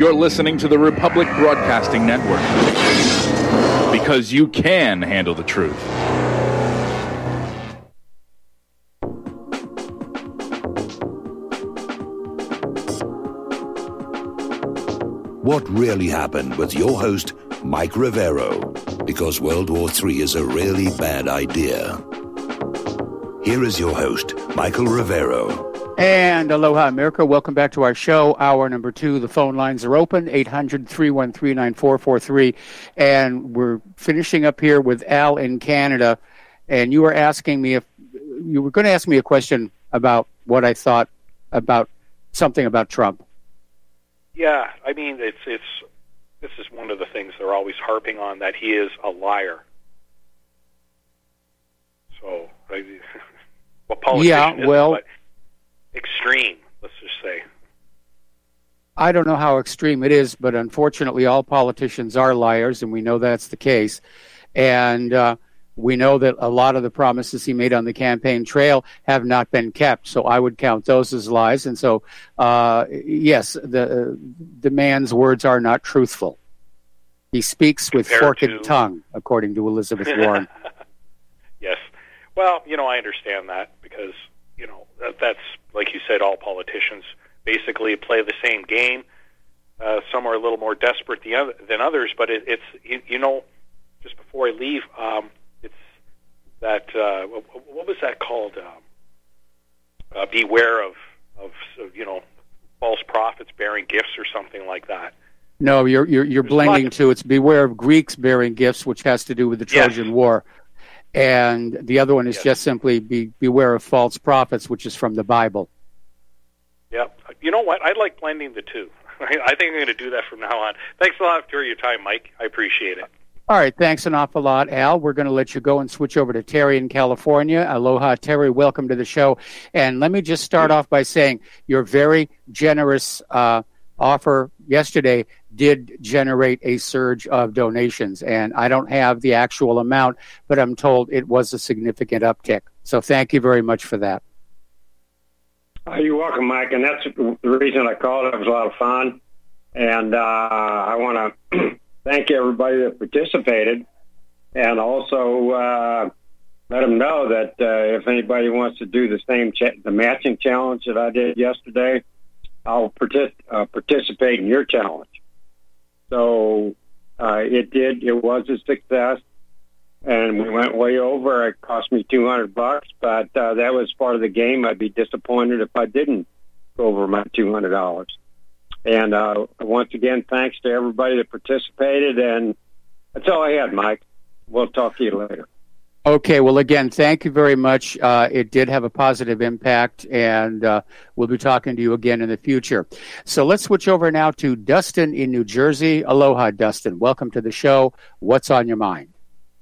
You're listening to the Republic Broadcasting Network. Because you can handle the truth. What really happened with your host, Mike Rivero, because World War III is a really bad idea. Here is your host, Michael Rivero. And aloha, America. Welcome back to our show, hour number 2. The phone lines are open, 800-313-9443. And we're finishing up here with Al in Canada. And you were asking me you were going to ask me a question about what I thought about something about Trump. Yeah, I mean, this is one of the things they're always harping on, that he is a liar. So, well, politician isn't, but extreme, let's just say. I don't know how extreme it is, but unfortunately all politicians are liars, and we know that's the case. And we know that a lot of the promises he made on the campaign trail have not been kept, so I would count those as lies. And so, yes, the man's words are not truthful. He speaks with forked tongue, according to Elizabeth Warren. Yes. Well, I understand that because, that's, like you said, all politicians basically play the same game. Some are a little more desperate than others, but it's just before I leave, it's that, what was that called? Beware of false prophets bearing gifts or something like that. No, you're blending two. It's beware of Greeks bearing gifts, which has to do with the Trojan War. And the other one is just simply beware of false prophets, which is from the Bible. Yep. You know what? I like blending the two. I think I'm going to do that from now on. Thanks a lot for your time, Mike. I appreciate it. All right. Thanks an awful lot, Al. We're going to let you go and switch over to Terry in California. Aloha, Terry. Welcome to the show. And let me just start off by saying your very generous offer yesterday did generate a surge of donations. And I don't have the actual amount, but I'm told it was a significant uptick. So thank you very much for that. You're welcome, Mike. And that's the reason I called. It was a lot of fun. And I want to thank everybody that participated. And also let them know that if anybody wants to do the the matching challenge that I did yesterday, I'll participate in your challenge. So it was a success, and we went way over. It cost me $200, but that was part of the game. I'd be disappointed if I didn't go over my $200. And once again, thanks to everybody that participated, and that's all I had, Mike. We'll talk to you later. Okay, well, again, thank you very much. It did have a positive impact, and we'll be talking to you again in the future. So let's switch over now to Dustin in New Jersey. Aloha, Dustin. Welcome to the show. What's on your mind?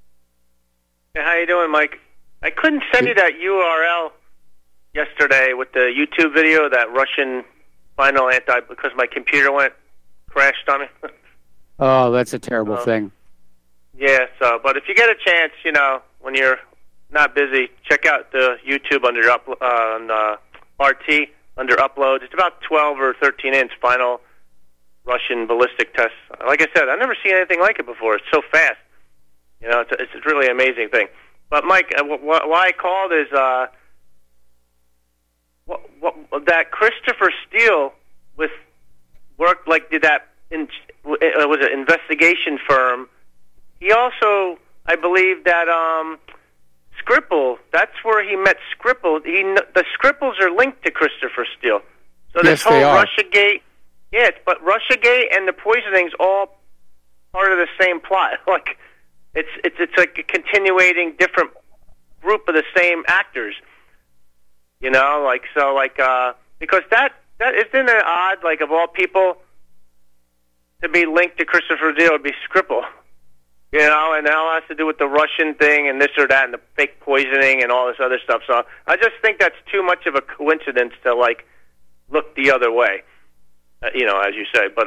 Hey, how you doing, Mike? I couldn't send you that URL yesterday with the YouTube video, that Russian final because my computer crashed on me. Oh, that's a terrible thing. Yeah, but if you get a chance, when you're not busy, check out the YouTube under on RT under uploads. It's about 12 or 13-inch final Russian ballistic test. Like I said, I've never seen anything like it before. It's so fast. It's a really amazing thing. But Mike, why I called is that Christopher Steele did that was an investigation firm. He also, I believe that Skripal, that's where he met Skripal. The Skripals are linked to Christopher Steele. So this whole Russiagate, but Russiagate and the poisoning's all part of the same plot. Like it's like a continuating different group of the same actors. Because that isn't it odd, like of all people to be linked to Christopher Steele would be Skripal. And it all has to do with the Russian thing and this or that and the fake poisoning and all this other stuff. So I just think that's too much of a coincidence to, look the other way, as you say. But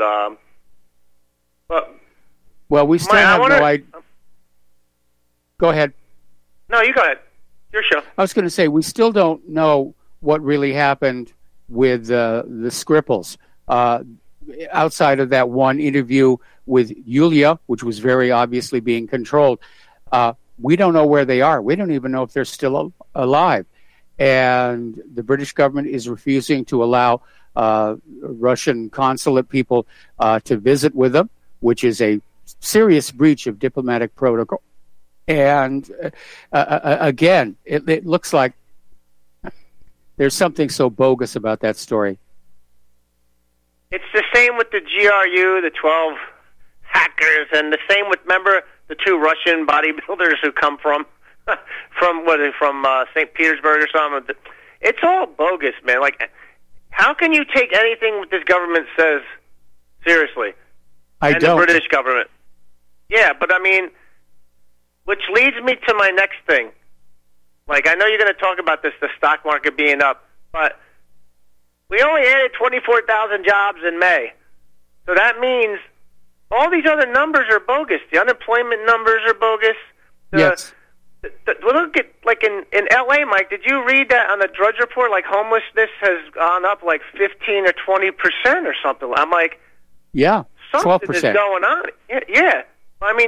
well, we still have no idea. Go ahead. No, you go ahead. Your show. I was going to say, we still don't know what really happened with the Skripals. outside of that one interview with Yulia, which was very obviously being controlled, we don't know where they are. We don't even know if they're still alive. And the British government is refusing to allow Russian consulate people to visit with them, which is a serious breach of diplomatic protocol. And again, it looks like there's something so bogus about that story. It's the same with the GRU, the 12 hackers, and the same with, remember, the 2 Russian bodybuilders who come from St. Petersburg or something. It's all bogus, man. Like, how can you take anything this government says seriously? The British government. Yeah, but I mean, which leads me to my next thing. Like, I know you're going to talk about this, the stock market being up, but we only added 24,000 jobs in May. So that means all these other numbers are bogus. The unemployment numbers are bogus. Yes. Look at, like, in L.A., Mike, did you read that on the Drudge Report? Like, homelessness has gone up like 15 or 20% or something. I'm like, yeah, 12%. Something is going on. Yeah. I mean,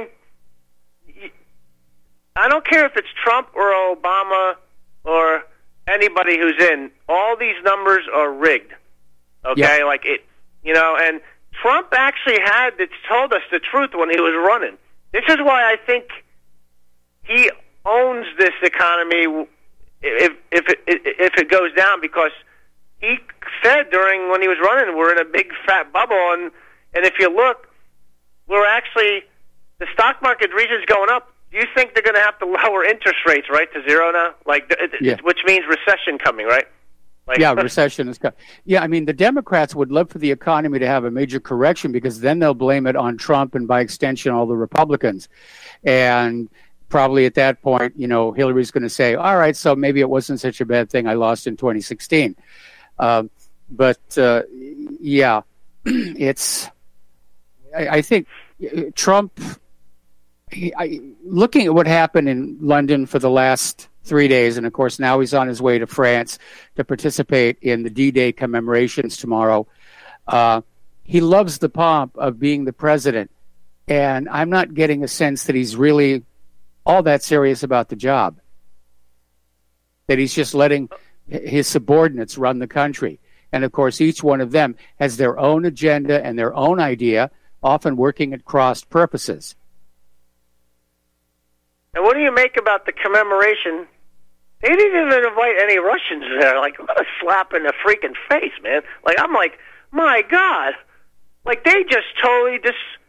I don't care if it's Trump or Obama or anybody who's in. All these numbers are rigged. Okay? Yeah. Like, it, and Trump actually told us the truth when he was running. This is why I think he owns this economy if it goes down, because he said when he was running, we're in a big fat bubble, and if you look, we're actually, the stock market region's going up. Do you think they're going to have to lower interest rates, right, to 0 now? Like, which means recession coming, right? Like, yeah, recession is coming. Yeah, I mean, the Democrats would love for the economy to have a major correction, because then they'll blame it on Trump and, by extension, all the Republicans. And probably at that point, Hillary's going to say, all right, so maybe it wasn't such a bad thing I lost in 2016. But it's, I think Trump, looking at what happened in London for the last 3 days, and of course now he's on his way to France to participate in the D-Day commemorations tomorrow. He loves the pomp of being the president, and I'm not getting a sense that he's really all that serious about the job, that he's just letting his subordinates run the country. And of course, each one of them has their own agenda and their own idea, often working at cross purposes. And what do you make about the commemoration? They didn't even invite any Russians there. Like, what a slap in the freaking face, man. Like, I'm like, my God. Like, they just totally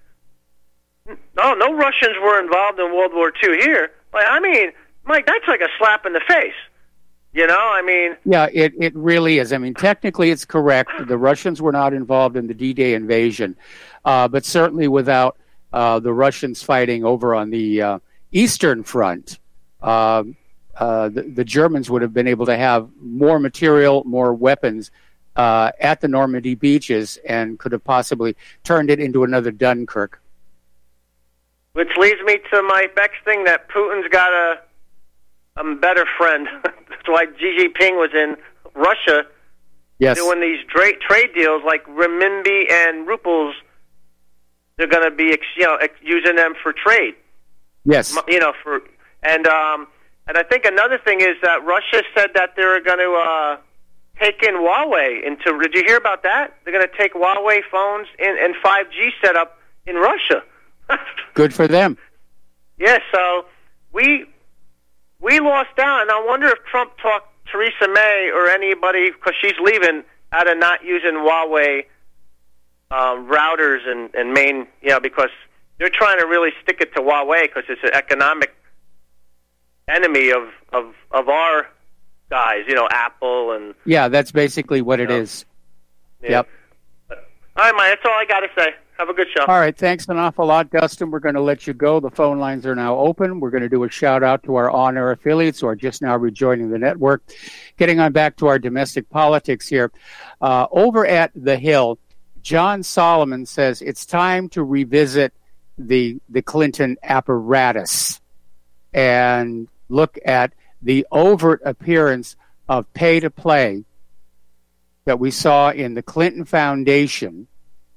no Russians were involved in World War II here. Like, I mean, Mike, that's like a slap in the face. I mean... Yeah, it really is. I mean, technically it's correct. The Russians were not involved in the D-Day invasion. But certainly without the Russians fighting over on the Eastern Front, the Germans would have been able to have more material, more weapons at the Normandy beaches, and could have possibly turned it into another Dunkirk. Which leads me to my next thing, that Putin's got a better friend. That's why Xi Jinping was in Russia doing these trade deals like renminbi and rubles. They're going to be using them for trade. Yes. And I think another thing is that Russia said that they're going to take in Huawei did you hear about that? They're going to take Huawei phones and 5G set up in Russia. Good for them. Yeah, so we lost out, and I wonder if Trump talked Theresa May or anybody, because she's leaving, out of not using Huawei routers and main, because they're trying to really stick it to Huawei because it's an economic enemy of our guys, Apple and... Yeah, that's basically what it is. Yeah. Yep. All right, Mike, that's all I got to say. Have a good show. All right, thanks an awful lot, Dustin. We're going to let you go. The phone lines are now open. We're going to do a shout-out to our on-air affiliates who are just now rejoining the network. Getting on back to our domestic politics here. Over at The Hill, John Solomon says it's time to revisit the Clinton apparatus and look at the overt appearance of pay-to-play that we saw in the Clinton Foundation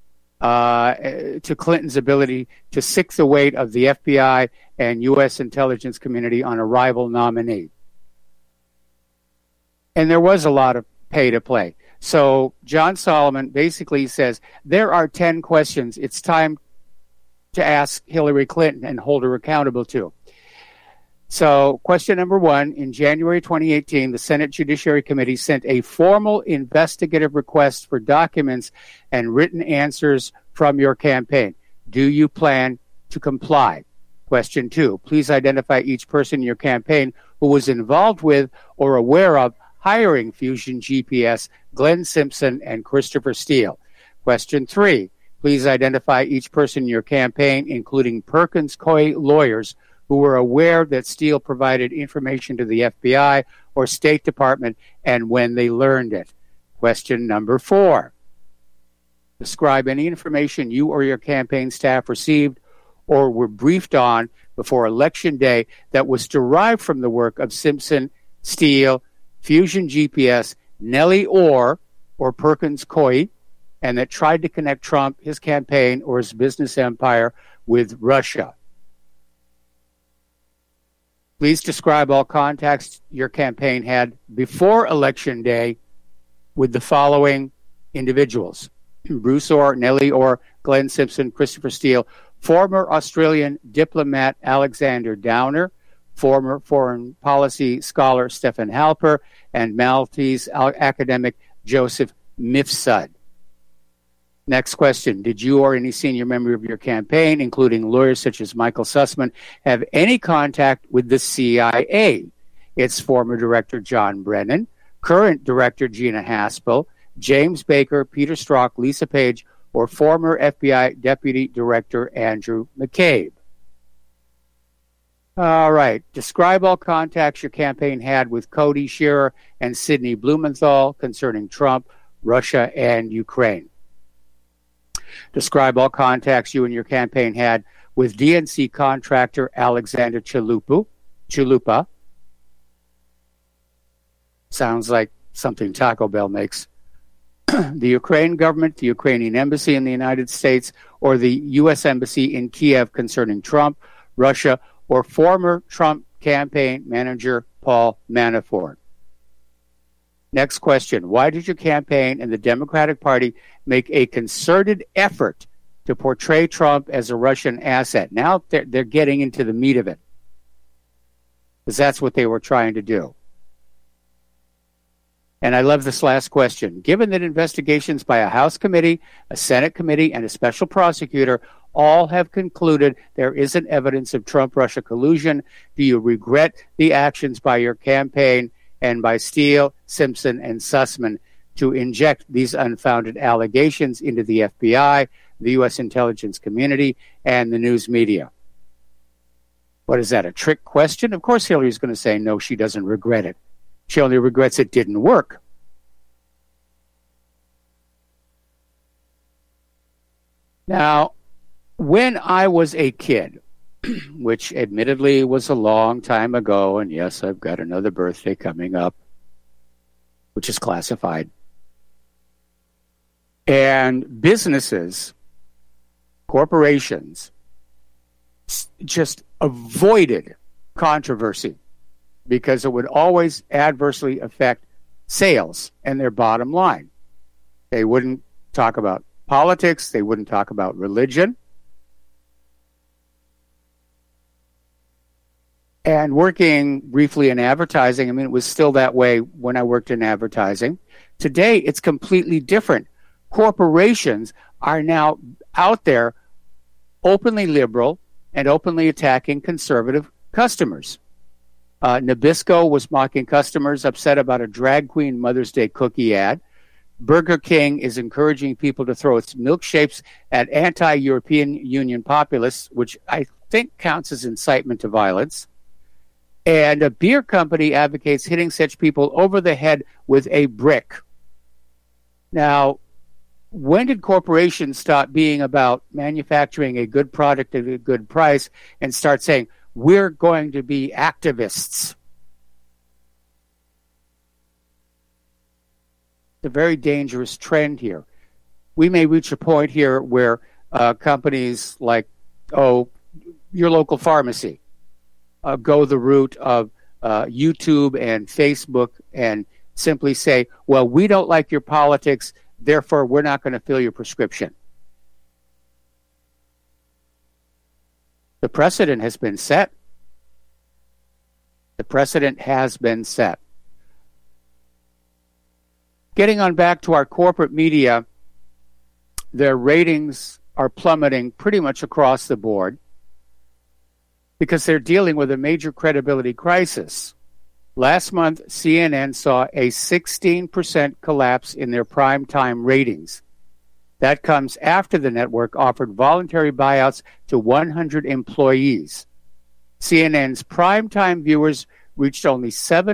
to Clinton's ability to sick the weight of the FBI and U.S. intelligence community on a rival nominee. And there was a lot of pay to play. So John Solomon basically says, there are 10 questions it's time to ask Hillary Clinton and hold her accountable to. So question number 1, in January 2018, the Senate Judiciary Committee sent a formal investigative request for documents and written answers from your campaign. Do you plan to comply? Question 2, please identify each person in your campaign who was involved with or aware of hiring Fusion GPS, Glenn Simpson, and Christopher Steele. Question 3, please identify each person in your campaign, including Perkins Coie lawyers, who were aware that Steele provided information to the FBI or State Department and when they learned it. Question number 4. Describe any information you or your campaign staff received or were briefed on before Election Day that was derived from the work of Simpson, Steele, Fusion GPS, Nellie Orr, or Perkins Coie, and that tried to connect Trump, his campaign, or his business empire with Russia. Please describe all contacts your campaign had before Election Day with the following individuals: Bruce Orr, Nellie Orr, Glenn Simpson, Christopher Steele, former Australian diplomat Alexander Downer, former foreign policy scholar Stephen Halper, and Maltese academic Joseph Mifsud. Next question. Did you or any senior member of your campaign, including lawyers such as Michael Sussman, have any contact with the CIA? Its former director, John Brennan, current director, Gina Haspel, James Baker, Peter Strzok, Lisa Page, or former FBI Deputy Director, Andrew McCabe? All right. Describe all contacts your campaign had with Cody Shearer and Sidney Blumenthal concerning Trump, Russia, and Ukraine. Describe all contacts you and your campaign had with DNC contractor Alexander Chalupa. Sounds like something Taco Bell makes. The Ukraine government, the Ukrainian embassy in the United States, or the U.S. embassy in Kiev concerning Trump, Russia, or former Trump campaign manager Paul Manafort. Next question. Why did your campaign and the Democratic Party make a concerted effort to portray Trump as a Russian asset? Now they're getting into the meat of it, because that's what they were trying to do. And I love this last question. Given that investigations by a House committee, a Senate committee, and a special prosecutor all have concluded there isn't evidence of Trump-Russia collusion, do you regret the actions by your campaign and by Steele, Simpson, and Sussman to inject these unfounded allegations into the FBI, the U.S. intelligence community, and the news media? What is that, a trick question? Of course Hillary's going to say no, she doesn't regret it. She only regrets it didn't work. Now, when I was a kid, which admittedly was a long time ago, and yes, I've got another birthday coming up, which is classified, and businesses, corporations, just avoided controversy because it would always adversely affect sales and their bottom line. They wouldn't talk about politics. They wouldn't talk about religion. And working briefly in advertising, I mean, it was still that way when I worked in advertising. Today, it's completely different. Corporations are now out there openly liberal and openly attacking conservative customers. Nabisco was mocking customers upset about a drag queen Mother's Day cookie ad. Burger King is encouraging people to throw its milkshakes at anti-European Union populists, which I think counts as incitement to violence. And a beer company advocates hitting such people over the head with a brick. Now, when did corporations stop being about manufacturing a good product at a good price and start saying, we're going to be activists? It's a very dangerous trend here. we may reach a point here where companies like, your local pharmacy go the route of YouTube and Facebook and simply say, well, we don't like your politics, therefore we're not going to fill your prescription. The precedent has been set. The precedent has been set. Getting on back to our corporate media, their ratings are plummeting pretty much across the board because they're dealing with a major credibility crisis. Last month, CNN saw a 16% collapse in their primetime ratings. That comes after the network offered voluntary buyouts to 100 employees. CNN's primetime viewers reached only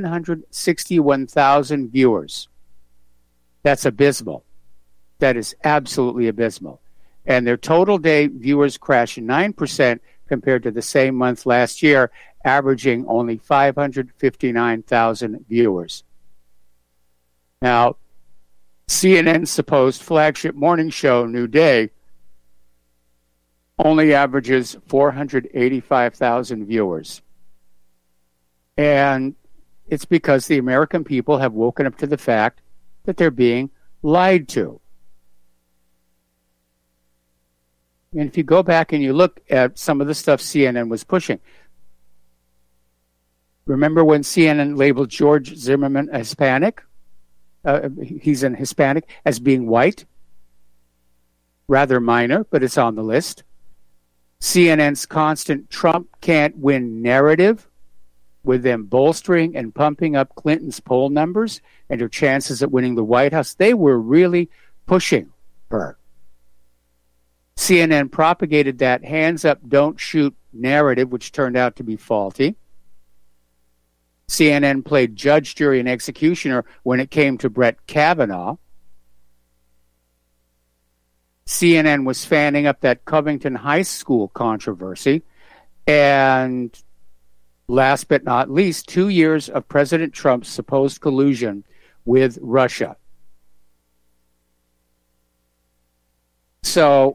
761,000 viewers. That's abysmal. That is absolutely abysmal. And their total day viewers crashed 9% compared to the same month last year, averaging only 559,000 viewers. Now, CNN's supposed flagship morning show, New Day, only averages 485,000 viewers. And it's because the American people have woken up to the fact that they're being lied to. And if you go back and you look at some of the stuff CNN was pushing, remember when CNN labeled George Zimmerman a Hispanic? He's an Hispanic as being white. Rather minor, but it's on the list. CNN's constant Trump can't win narrative, with them bolstering and pumping up Clinton's poll numbers and her chances at winning the White House. They were really pushing her. CNN propagated that hands up, don't shoot narrative, which turned out to be faulty. CNN played judge, jury, and executioner when it came to Brett Kavanaugh. CNN was fanning up that Covington High School controversy. And last but not least, 2 years of President Trump's supposed collusion with Russia. So,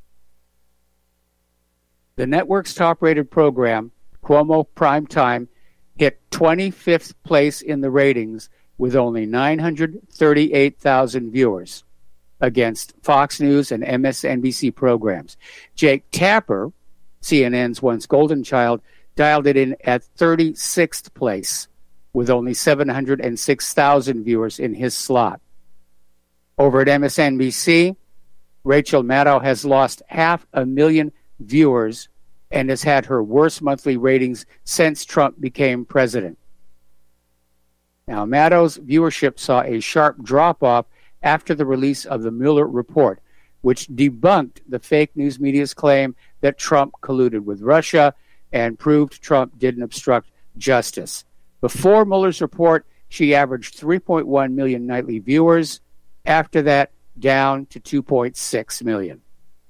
the network's top-rated program, Cuomo Primetime, hit 25th place in the ratings with only 938,000 viewers against Fox News and MSNBC programs. Jake Tapper, CNN's once golden child, dialed it in at 36th place with only 706,000 viewers in his slot. Over at MSNBC, Rachel Maddow has lost 500,000 viewers and has had her worst monthly ratings since Trump became president. Now, Maddow's viewership saw a sharp drop-off after the release of the Mueller report, which debunked the fake news media's claim that Trump colluded with Russia and proved Trump didn't obstruct justice. Before Mueller's report, she averaged 3.1 million nightly viewers. After that, down to 2.6 million.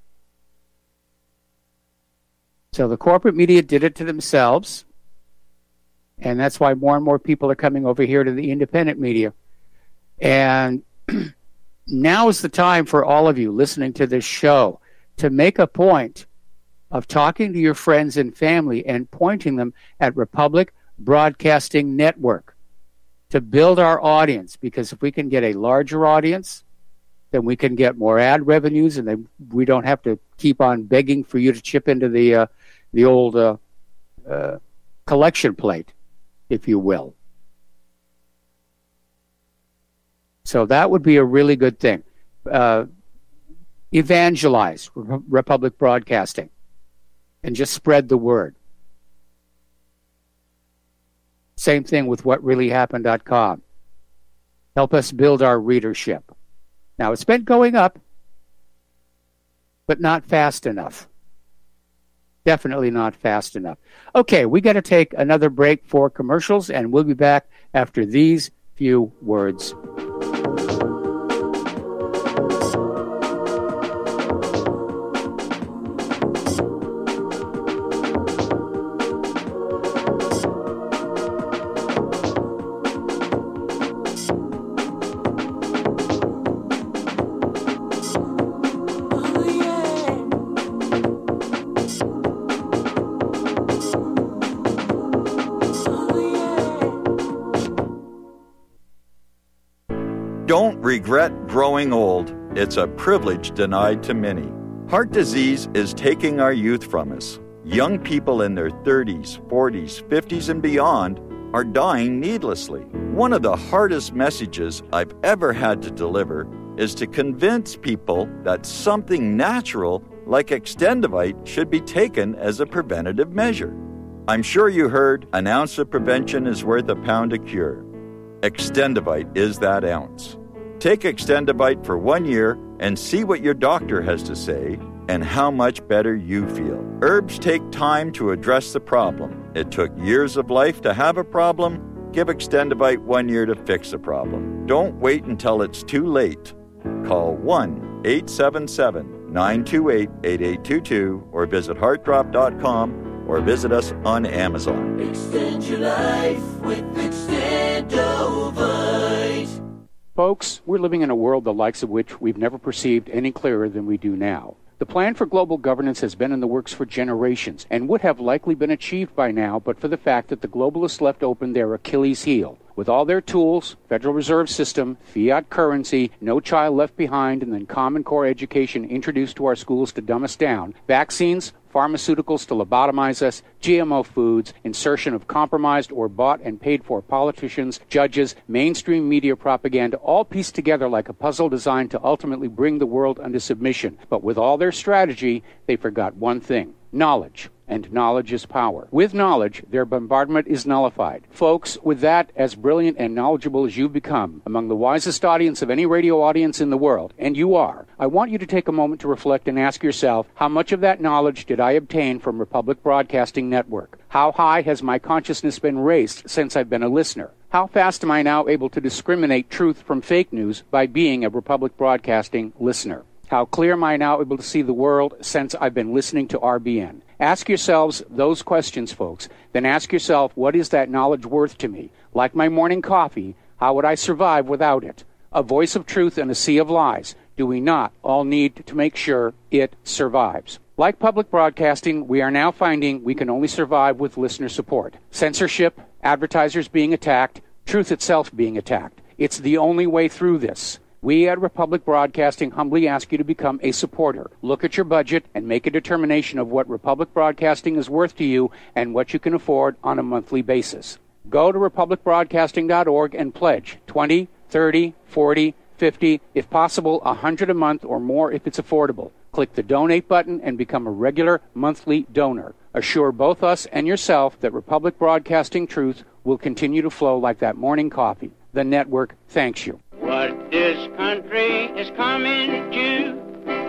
So the corporate media did it to themselves, and that's why more and more people are coming over here to the independent media. And now is the time for all of you listening to this show to make a point of talking to your friends and family and pointing them at Republic Broadcasting Network to build our audience, because if we can get a larger audience, then we can get more ad revenues, and then we don't have to keep on begging for you to chip into the old collection plate, if you will. So that would be a really good thing. Evangelize Republic Broadcasting and just spread the word. Same thing with whatreallyhappened.com. Help us build our readership. Now, it's been going up, but not fast enough. Definitely not fast enough. Okay, we got to take another break for commercials, and we'll be back after these few words. regret growing old. It's a privilege denied to many. Heart disease is taking our youth from us. Young people in their 30s, 40s, 50s, and beyond are dying needlessly. One of the hardest messages I've ever had to deliver is to convince people that something natural like Extendivite should be taken as a preventative measure. I'm sure you heard an ounce of prevention is worth a pound of cure. Extendivite is that ounce. Take Extendivite for 1 year and see what your doctor has to say and how much better you feel. Herbs take time to address the problem. It took years of life to have a problem. Give Extendivite 1 year to fix a problem. Don't wait until it's too late. Call 1-877-928-8822 or visit heartdrop.com or visit us on Amazon. Extend your life with Extendovite. Folks, we're living in a world the likes of which we've never perceived any clearer than we do now. The plan for global governance has been in the works for generations and would have likely been achieved by now but for the fact that the globalists left open their Achilles heel. With all their tools, Federal Reserve System, fiat currency, no child left behind, and then Common Core education introduced to our schools to dumb us down, vaccines, pharmaceuticals to lobotomize us, GMO foods, insertion of compromised or bought and paid for politicians, judges, mainstream media propaganda, all pieced together like a puzzle designed to ultimately bring the world under submission. But with all their strategy, they forgot one thing: knowledge. And knowledge is power. With knowledge, their bombardment is nullified. Folks, with that, as brilliant and knowledgeable as you've become, among the wisest audience of any radio audience in the world, and you are, I want you to take a moment to reflect and ask yourself, how much of that knowledge did I obtain from Republic Broadcasting Network? How high has my consciousness been raised since I've been a listener? How fast am I now able to discriminate truth from fake news by being a Republic Broadcasting listener? How clear am I now able to see the world since I've been listening to RBN? Ask yourselves those questions, folks. Then ask yourself, what is that knowledge worth to me? Like my morning coffee, how would I survive without it? A voice of truth in a sea of lies. Do we not all need to make sure it survives? Like public broadcasting, we are now finding we can only survive with listener support. Censorship, advertisers being attacked, truth itself being attacked. It's the only way through this. We at Republic Broadcasting humbly ask you to become a supporter. Look at your budget and make a determination of what Republic Broadcasting is worth to you and what you can afford on a monthly basis. Go to republicbroadcasting.org and pledge $20, $30, $40, $50, if possible, $100 a month or more if it's affordable. Click the donate button and become a regular monthly donor. Assure both us and yourself that Republic Broadcasting truth will continue to flow like that morning coffee. The network thanks you. What this country is coming to,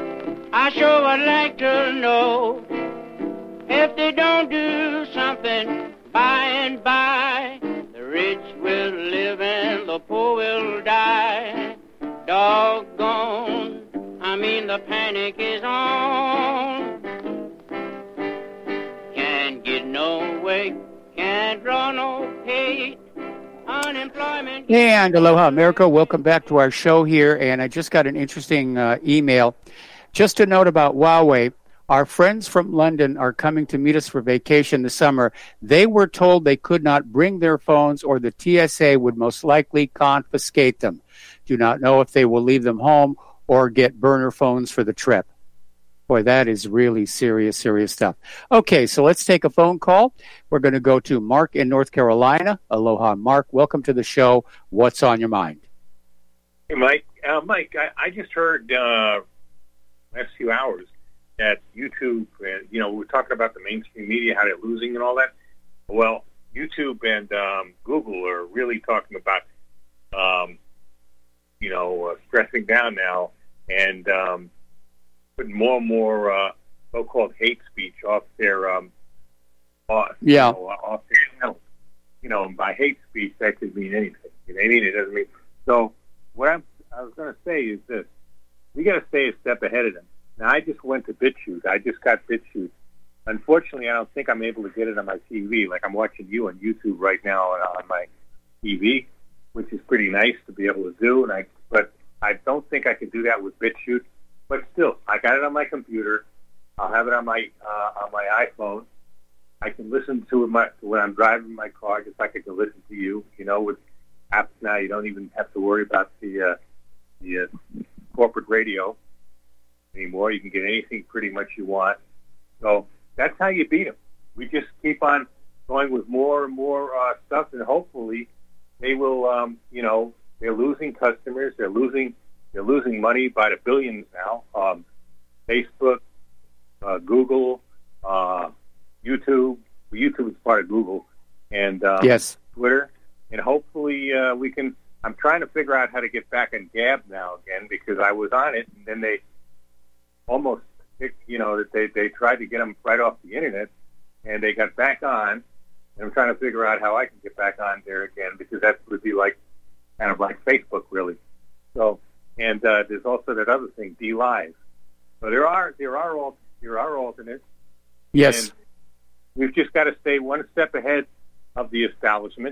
I sure would like to know. If they don't do something by and by, the rich will live and the poor will die. Doggone, the panic is on. Can't get no way, can't draw no pay. Unemployment. And aloha, America. Welcome back to our show here. And I just got an interesting email. Just a note about Huawei. Our friends from London are coming to meet us for vacation this summer. They were told they could not bring their phones or the TSA would most likely confiscate them. Do not know if they will leave them home or get burner phones for the trip. Boy, that is really serious stuff. Okay, so let's take a phone call. We're going to go to Mark in North Carolina. Aloha, Mark. Welcome to the show. What's on your mind? Hey, Mike. Mike, I just heard last few hours that YouTube, we were talking about the mainstream media, how they're losing and all that. Well, YouTube and Google are really talking about, stressing down now and putting more and more so-called hate speech off their off their channels. And by hate speech, that could mean anything. It doesn't mean. So what I was going to say is this: we got to stay a step ahead of them. Now, I just went to BitChute. I just got BitChute. Unfortunately, I don't think I'm able to get it on my TV. Like I'm watching you on YouTube right now on my TV, which is pretty nice to be able to do. But I don't think I can do that with BitChute. But still, I got it on my computer. I'll have it on my iPhone. I can listen to it when I'm driving my car, just like I can listen to you. With apps now, you don't even have to worry about the the corporate radio anymore. You can get anything pretty much you want. So that's how you beat them. We just keep on going with more and more stuff, and hopefully they will. They're losing customers. They're losing money by the billions now. Facebook, Google, YouTube. YouTube is part of Google, and yes, Twitter, and hopefully we can. I'm trying to figure out how to get back on Gab now again, because I was on it, and then they almost, they tried to get them right off the internet, and they got back on. And I'm trying to figure out how I can get back on there again, because that would be kind of like Facebook, really. So, and there's also that other thing, DLive. So there are alternates. Yes. And we've just got to stay one step ahead of the establishment,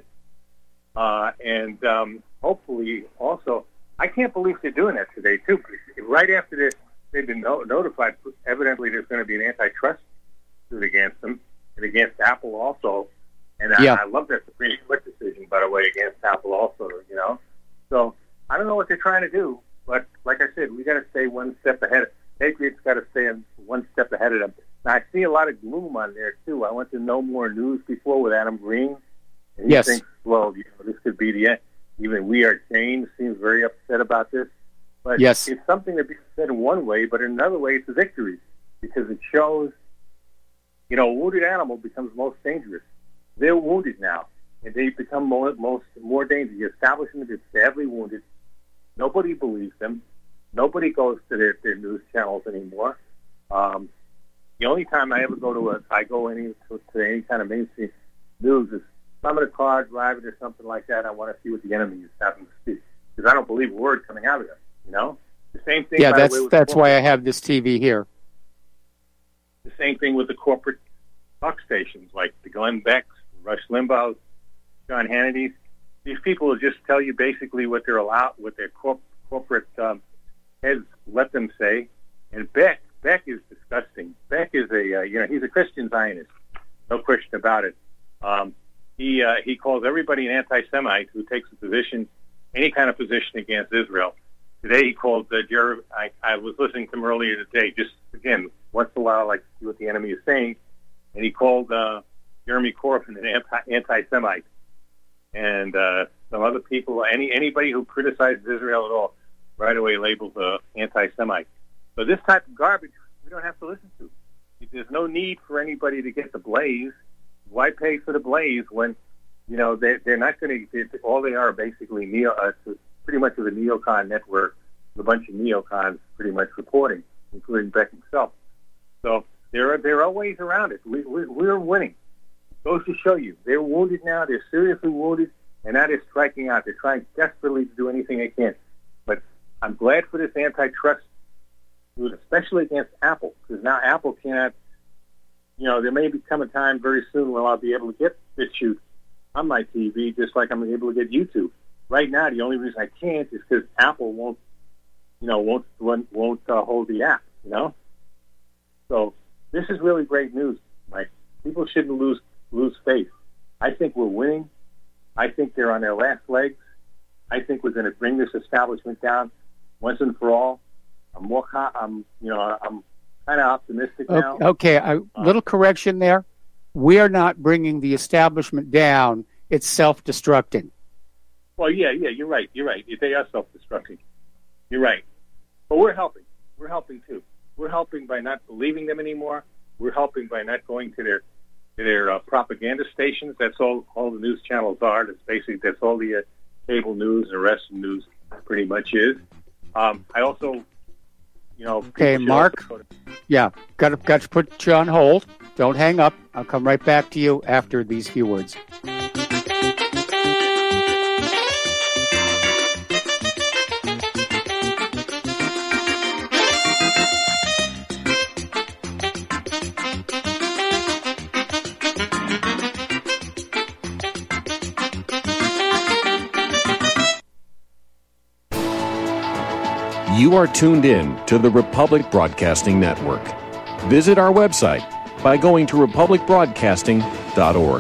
and hopefully also, I can't believe they're doing that today too. Right after they've been notified, evidently there's going to be an antitrust suit against them and against Apple also. And I love that Supreme Court decision, by the way, against Apple also. So I don't know what they're trying to do, but like I said, we got to stay one step ahead. Patriots got to stay one step ahead of them. Now, I see a lot of gloom on there, too. I went to No More News before with Adam Green. And he thinks, well, this could be the end. Even We Are Change seems very upset about this. But it's something to be said in one way, but in another way, it's a victory, because it shows, a wounded animal becomes most dangerous. They're wounded now, and they become more dangerous. The establishment is sadly wounded. Nobody believes them. Nobody goes to their news channels anymore. The only time I ever go to any kind of mainstream news is if I'm in a car driving or something like that. I want to see what the enemy is having to speak, because I don't believe a word coming out of them. The same thing. Yeah, that's why I have this TV here. The same thing with the corporate talk stations like the Glenn Becks, Rush Limbaugh, John Hannity's. These people will just tell you basically what they're allowed, what their corporate heads let them say. And Beck is disgusting. Beck is he's a Christian Zionist, no question about it. He calls everybody an anti-Semite who takes a position, any kind of position against Israel. Today he called Jeremy. I was listening to him earlier today. Just again, once in a while, I like to see what the enemy is saying, and he called Jeremy Corbyn an anti-Semite, and some other people. Anybody who criticizes Israel at all, right away labels anti-Semite. So this type of garbage we don't have to listen to. There's no need for anybody to get the blaze. Why pay for the blaze when they're not going to? All they are basically pretty much of a neocon network, with a bunch of neocons pretty much reporting, including Beck himself. So there are ways around it. We're winning. It goes to show you, they're wounded now. They're seriously wounded, and now they're striking out. They're trying desperately to do anything they can. But I'm glad for this antitrust suit, especially against Apple, because now Apple cannot. There may become a time very soon when I'll be able to get BitChute on my TV, just like I'm able to get YouTube. Right now, the only reason I can't is because Apple won't hold the app. So this is really great news, Mike. People shouldn't lose faith. I think we're winning. I think they're on their last legs. I think we're going to bring this establishment down once and for all. I'm kind of optimistic now. Okay, a little correction there. We are not bringing the establishment down. It's self-destructing. Well, yeah, you're right. They are self-destructing. You're right. But we're helping. We're helping, too. We're helping by not believing them anymore. We're helping by not going to their propaganda stations. That's all the news channels are. That's all the cable news and the rest of the news pretty much is. I also, Okay, Mark. Yeah, got to put you on hold. Don't hang up. I'll come right back to you after these few words. You are tuned in to the Republic Broadcasting Network. Visit our website by going to republicbroadcasting.org.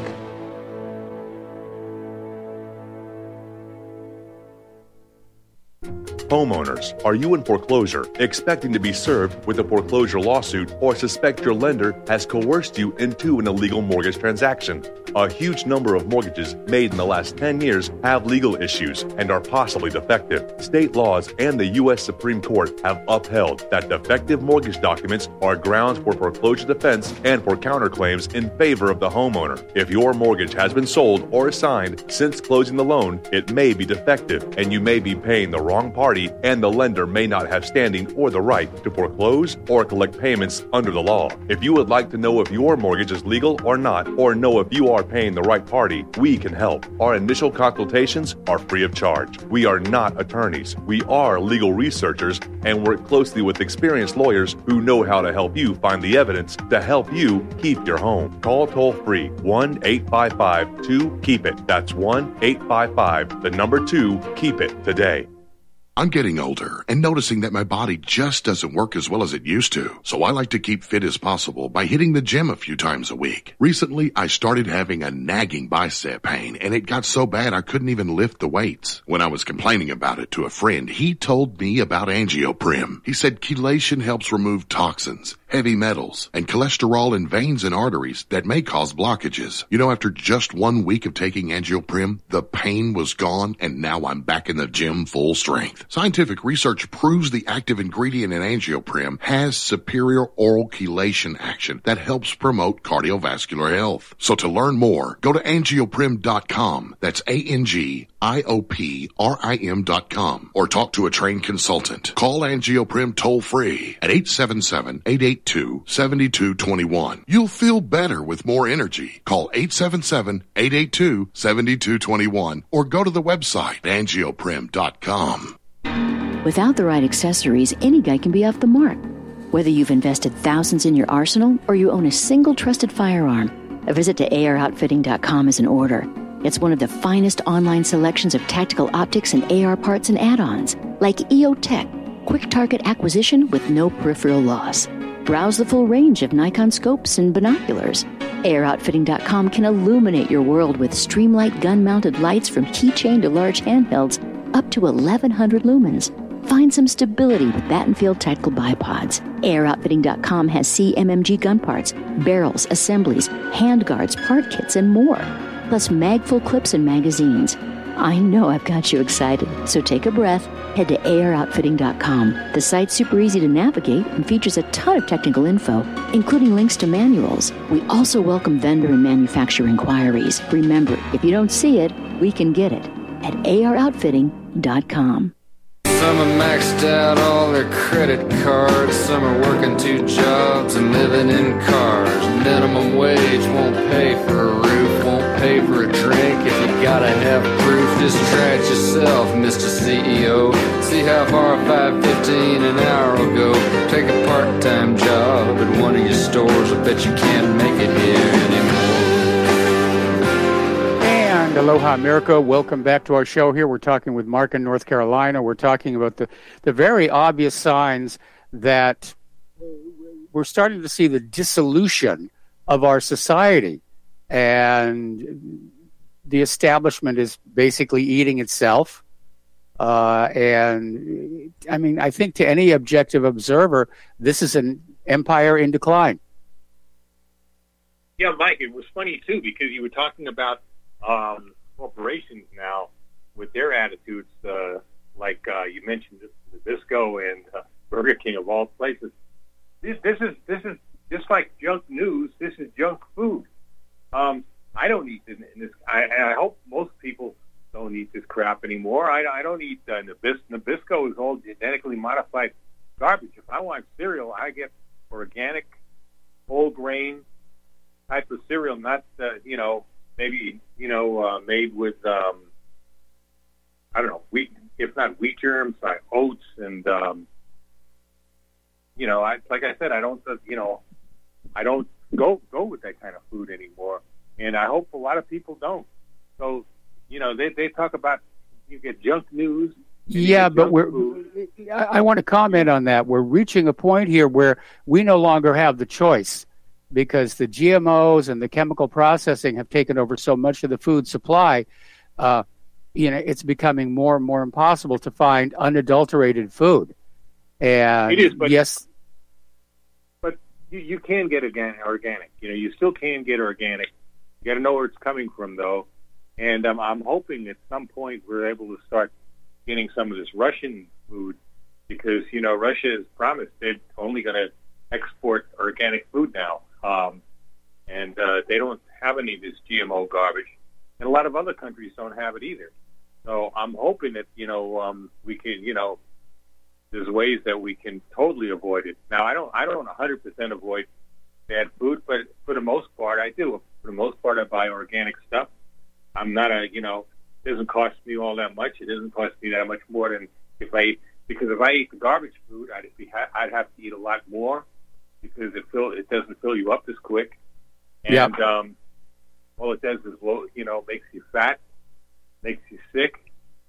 Homeowners, are you in foreclosure, expecting to be served with a foreclosure lawsuit, or suspect your lender has coerced you into an illegal mortgage transaction? A huge number of mortgages made in the last 10 years have legal issues and are possibly defective. State laws and the U.S. Supreme Court have upheld that defective mortgage documents are grounds for foreclosure defense and for counterclaims in favor of the homeowner. If your mortgage has been sold or assigned since closing the loan, it may be defective and you may be paying the wrong party, and the lender may not have standing or the right to foreclose or collect payments under the law. If you would like to know if your mortgage is legal or not, or know if you are paying the right party, we can help. Our initial consultations are free of charge. We are not attorneys. We are legal researchers and work closely with experienced lawyers who know how to help you find the evidence to help you keep your home. Call toll-free 1-855-2-KEEP-IT. That's 1-855-2-KEEP-IT today. I'm getting older and noticing that my body just doesn't work as well as it used to. So I like to keep fit as possible by hitting the gym a few times a week. Recently, I started having a nagging bicep pain, and it got so bad I couldn't even lift the weights. When I was complaining about it to a friend, he told me about Angioprim. He said chelation helps remove toxins, heavy metals, and cholesterol in veins and arteries that may cause blockages. You know, after just 1 week of taking Angioprim, the pain was gone, and now I'm back in the gym full strength. Scientific research proves the active ingredient in Angioprim has superior oral chelation action that helps promote cardiovascular health. So to learn more, go to angioprim.com. That's ANGIOPRIM.com, or talk to a trained consultant. Call Angioprim toll free at 877-882-7221. You'll feel better with more energy. Call 877-882-7221 or go to the website angioprim.com. Without the right accessories, any guy can be off the mark. Whether you've invested thousands in your arsenal or you own a single trusted firearm, a visit to AROutfitting.com is in order. It's one of the finest online selections of tactical optics and AR parts and add-ons, like EOTech, quick target acquisition with no peripheral loss. Browse the full range of Nikon scopes and binoculars. AROutfitting.com can illuminate your world with Streamlight gun-mounted lights from keychain to large handhelds up to 1,100 lumens. Find some stability with Battenfield Tactical Bipods. AROutfitting.com has CMMG gun parts, barrels, assemblies, handguards, part kits, and more. Plus mag-full clips and magazines. I know I've got you excited, so take a breath. Head to AROutfitting.com. The site's super easy to navigate and features a ton of technical info, including links to manuals. We also welcome vendor and manufacturer inquiries. Remember, if you don't see it, we can get it at AROutfitting.com. Some are maxed out all their credit cards. Some are working 2 jobs and living in cars. Minimum wage won't pay for a roof, won't pay for a drink. If you gotta have proof, just try it yourself, Mr. CEO. See how far $5.15 an hour will go. Take a part-time job at one of your stores. I bet you can't make it here anymore. And aloha, America. Welcome back to our show here. We're talking with Mark in North Carolina. We're talking about the very obvious signs that we're starting to see the dissolution of our society. And the establishment is basically eating itself. And, I mean, I think to any objective observer, this is an empire in decline. Yeah, Mike, it was funny, too, because you were talking about corporations now with their attitudes, like you mentioned, Nabisco and Burger King of all places. This is just like junk news. This is junk food. I don't eat this. I hope most people don't eat this crap anymore. I don't eat Nabisco. Nabisco is all genetically modified garbage. If I want cereal, I get organic, whole grain type of cereal, not maybe made with I don't know, wheat, if not wheat germs, like oats, and like I said, I don't go with that kind of food anymore, and I hope a lot of people don't. So they talk about you get junk news. Yeah, but I want to comment on that. We're reaching a point here where we no longer have the choice, because the GMOs and the chemical processing have taken over so much of the food supply. it's becoming more and more impossible to find unadulterated food. And it is, but yes, but you can get organic. You still can get organic. You got to know where it's coming from, though. And I'm hoping at some point we're able to start getting some of this Russian food, because Russia has promised they're only going to export organic food now, and they don't have any of this GMO garbage, and a lot of other countries don't have it either. So I'm hoping that we can there's ways that we can totally avoid it. Now I don't 100% avoid bad food, but for the most part I do. For the most part I buy organic stuff. I'm not it doesn't cost me all that much. It doesn't cost me that much more than if I eat the garbage food, I'd have to eat a lot more, because it doesn't fill you up as quick, and all it does is makes you fat, makes you sick,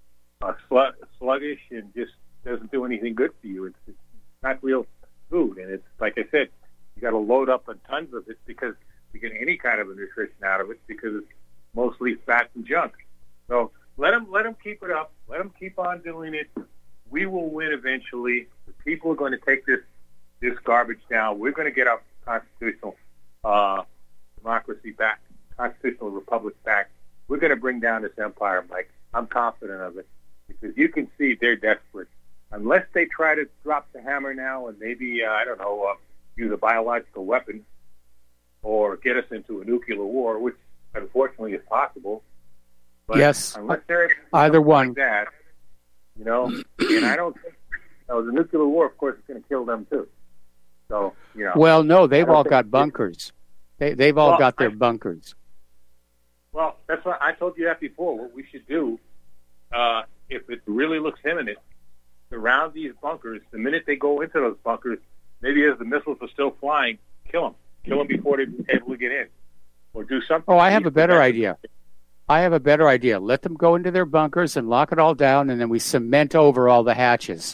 sluggish, and just doesn't do anything good for you. It's not real food, and it's like I said, you got to load up on tons of it because you get any kind of a nutrition out of it, because it's mostly fat and junk. So let them keep it up. Let them keep on doing it. We will win eventually. The people are going to take this garbage down. We're going to get our constitutional democracy back, constitutional republic back. We're going to bring down this empire, Mike. I'm confident of it, because you can see they're desperate. Unless they try to drop the hammer now and maybe, use a biological weapon or get us into a nuclear war, which unfortunately is possible. But yes, unless they're either one. Like that, and I don't think the nuclear war, of course, is going to kill them too. So, Well, no, they've all got bunkers. They've all got their bunkers. Well, that's what I told you that before. What we should do, if it really looks imminent, surround these bunkers. The minute they go into those bunkers, maybe as the missiles are still flying, kill them. Kill them before they're able to get in, or do something. Oh, I have a better idea. Let them go into their bunkers and lock it all down, and then we cement over all the hatches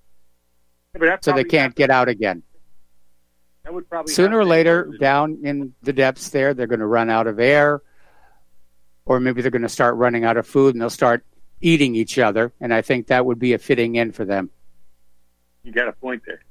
so they can't get out again. That would probably sooner or later, down in the depths there, they're going to run out of air, or maybe they're going to start running out of food, and they'll start eating each other, and I think that would be a fitting end for them. You got a point there.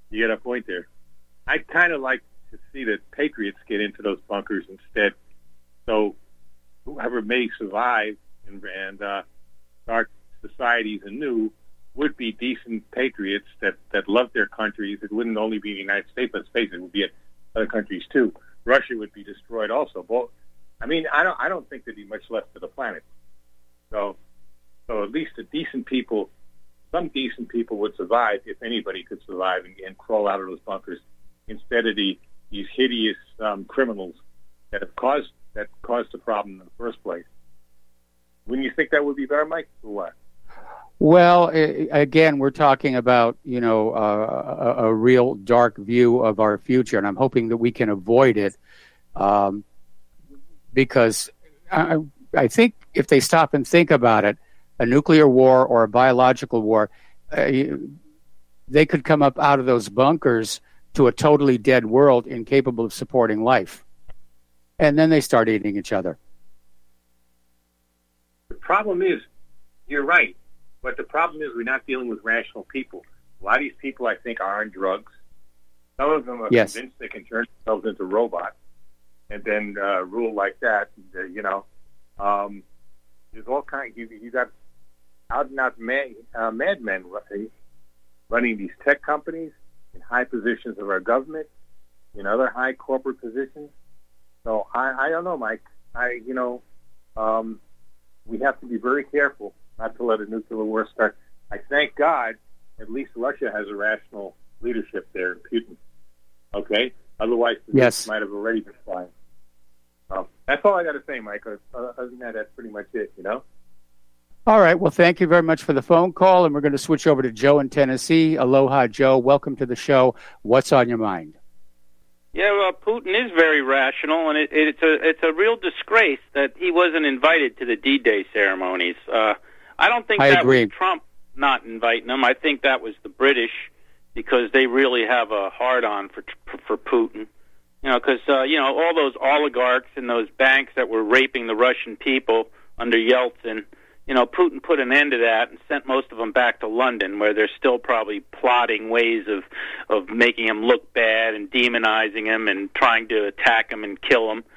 I'd kind of like to see the Patriots get into those bunkers instead, so whoever may survive and start societies anew would be decent patriots that love their countries. It wouldn't only be the United States, let's face it would be other countries too. Russia would be destroyed also. But I don't think there'd be much left of the planet. So at least some decent people would survive, if anybody could survive, and crawl out of those bunkers, instead of these hideous criminals that caused the problem in the first place. Wouldn't you think that would be better, Mike, or what? Well, again, we're talking about, a real dark view of our future, and I'm hoping that we can avoid it, because I think if they stop and think about it, a nuclear war or a biological war, they could come up out of those bunkers to a totally dead world incapable of supporting life. And then they start eating each other. The problem is, you're right, but the problem is we're not dealing with rational people. A lot of these people, I think, are on drugs. Some of them are convinced they can turn themselves into robots and then rule like that. There's all kinds. You got out-and-out madmen running these tech companies in high positions of our government, in other high corporate positions. So I don't know, Mike. We have to be very careful not to let a nuclear war start. I thank God at least Russia has a rational leadership there, Putin. Okay? Otherwise, the might have already been flying. That's all I got to say, Mike. Other than that, that's pretty much it, All right. Well, thank you very much for the phone call, and we're going to switch over to Joe in Tennessee. Aloha, Joe. Welcome to the show. What's on your mind? Yeah, well, Putin is very rational, and it's a real disgrace that he wasn't invited to the D-Day ceremonies. I don't think that was Trump not inviting him. I think that was the British, because they really have a hard-on for Putin. Because all those oligarchs and those banks that were raping the Russian people under Yeltsin, Putin put an end to that and sent most of them back to London, where they're still probably plotting ways of making him look bad and demonizing him and trying to attack him and kill him.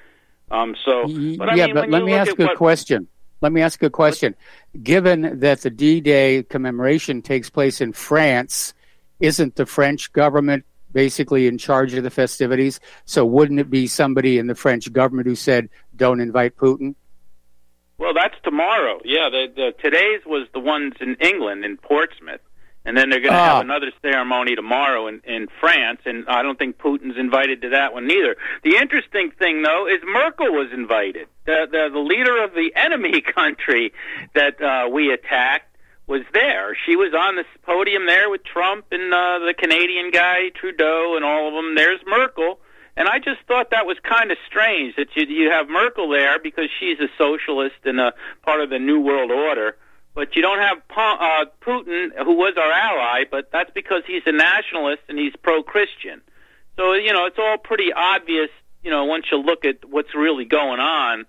But let me ask a question. Let me ask a question. Given that the D-Day commemoration takes place in France, isn't the French government basically in charge of the festivities? So wouldn't it be somebody in the French government who said, don't invite Putin? Well, that's tomorrow. Yeah, today's was the ones in England, in Portsmouth. And then they're going to have another ceremony tomorrow in France, and I don't think Putin's invited to that one either. The interesting thing, though, is Merkel was invited. The leader of the enemy country that we attacked was there. She was on the podium there with Trump and the Canadian guy, Trudeau, and all of them. There's Merkel. And I just thought that was kind of strange that you have Merkel there because she's a socialist and a part of the New World Order. But you don't have Putin, who was our ally, but that's because he's a nationalist and he's pro-Christian. So, it's all pretty obvious, once you look at what's really going on,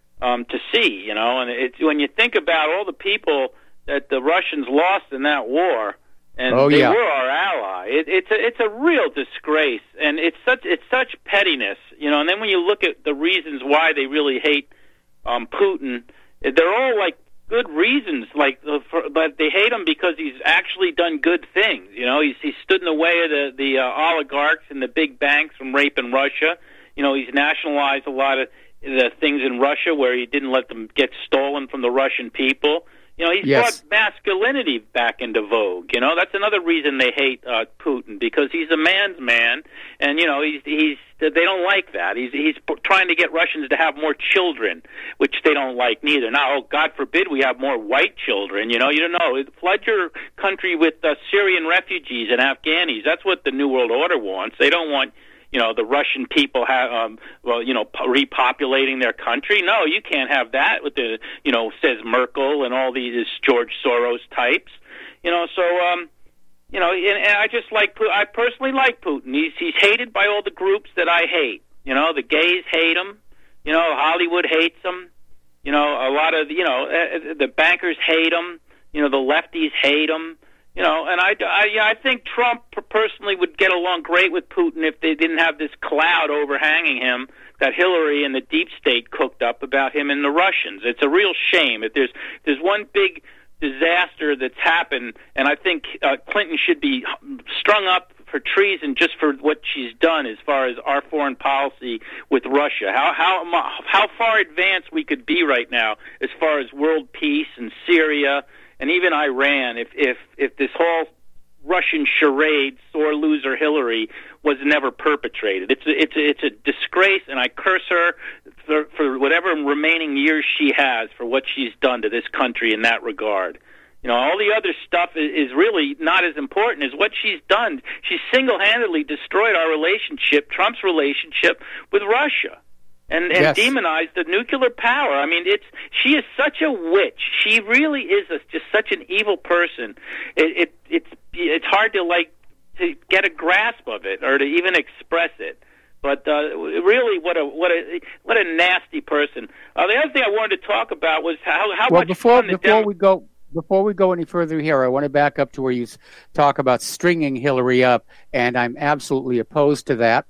to see, and it's when you think about all the people that the Russians lost in that war, and they were our ally. It's a real disgrace, and it's such pettiness, and then when you look at the reasons why they really hate Putin, they're all like good reasons, but they hate him because he's actually done good things. He's stood in the way of the oligarchs and the big banks from raping Russia. He's nationalized a lot of the things in Russia where he didn't let them get stolen from the Russian people. He's brought masculinity back into vogue. That's another reason they hate Putin, because he's a man's man, and they don't like that. He's trying to get Russians to have more children, which they don't like neither. Now, God forbid we have more white children. You don't know. Flood your country with Syrian refugees and Afghanis. That's what the New World Order wants. They don't want the Russian people repopulating their country. No, you can't have that with the, says Merkel and all these George Soros types. And I just I personally like Putin. He's hated by all the groups that I hate. The gays hate him. Hollywood hates him. A lot of, the bankers hate him. The lefties hate him. And I think Trump personally would get along great with Putin if they didn't have this cloud overhanging him that Hillary and the deep state cooked up about him and the Russians. It's a real shame. If there's one big disaster that's happened, and I think Clinton should be strung up for treason just for what she's done as far as our foreign policy with Russia. How far advanced we could be right now as far as world peace and Syria and even Iran, if this whole Russian charade, sore loser Hillary, was never perpetrated. It's a disgrace, and I curse her for whatever remaining years she has for what she's done to this country in that regard. All the other stuff is really not as important as what she's done. She single-handedly destroyed our relationship, Trump's relationship with Russia. And demonized the nuclear power. I mean, she is such a witch. She really is just such an evil person. It's hard to get a grasp of it or to even express it. But really, what a nasty person. The other thing I wanted to talk about was how much fun Before we go any further here, I want to back up to where you talk about stringing Hillary up, and I'm absolutely opposed to that.